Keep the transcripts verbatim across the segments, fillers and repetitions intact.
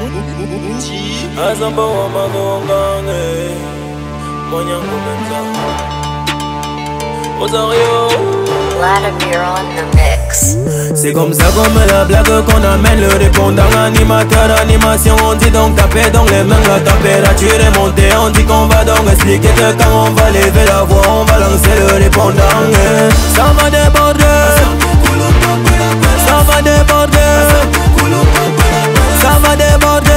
Vladimir on the mix. C'est comme ça qu'on met la blague qu'on amène le répondant animateur animation. On dit donc taper dans les mains, la température est montée. On dit qu'on va donc expliquer que quand on va lever la voix, on va lancer le répondant. Ça va déborder, ça va déborder, ça va déborder,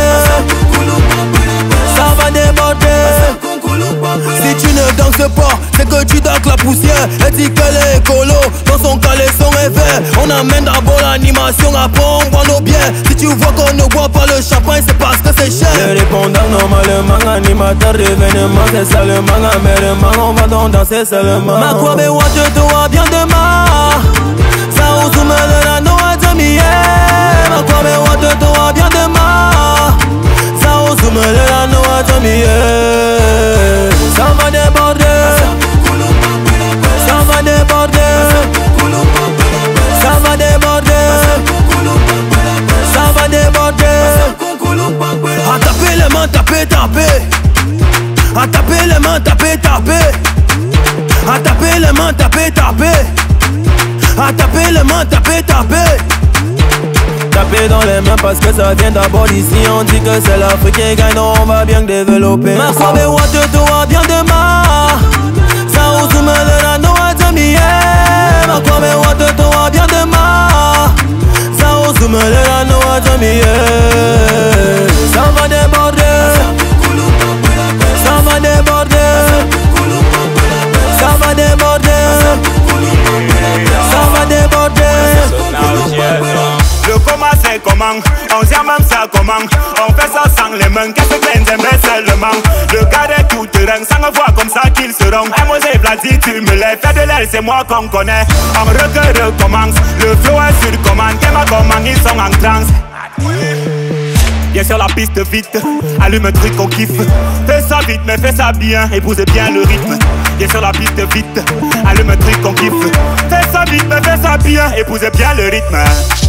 ça va déborder. Si tu ne danses pas, c'est que tu daques la poussière. Elle dit qu'elle est écolo, dans son caleçon est vert. On amène d'abord l'animation, après on boit nos bières. Si tu vois qu'on ne boit pas le champagne, c'est parce que c'est cher. Le répondant normalement, animateur d'événement, c'est seulement amérément. On va donc danser seulement. Ma quoi be what to do bien demain. Ça ou sous me la noix de miel. Ma quoi be what to do bien demain. Ça ou sous me la noix de miel. Ça va déborder, ça va déborder, ça va déborder, ça va déborder. A taper les mains, taper, taper. A taper les mains, taper, taper. A taper les mains, taper, taper. A taper les mains, taper, taper. Taper dans les mains parce que ça vient d'abord d'ici. On dit que c'est l'Afrique qui gagne, donc on va bien développer. Ma quoi be what to do bien demain. Ça ou sous me la noix de miel. Ma quoi be what to do bien demain. Ça ou sous me la noix de miel. Ça va déborder, ça va déborder, ça va déborder, ça va déborder. Le comment c'est comment, on sait même ça comment. On fait ça sans les mains, qu'est-ce que les aimés seulement. Le gars est tout terrain, sans me voir comme ça qu'ils seront. Et moi j'ai Vladi, tu me lèves, fais de l'air, c'est moi qu'on connaît. On recueille, recommence, le flow est sur commande. Qu'est ma commande, ils sont en transe. Viens sur la piste vite, allume un truc qu'on kiffe. Fais ça vite mais fais ça bien, épouse bien le rythme. Viens sur la piste vite, allume un truc qu'on kiffe. Fais ça vite mais fais ça bien, épouse bien le rythme.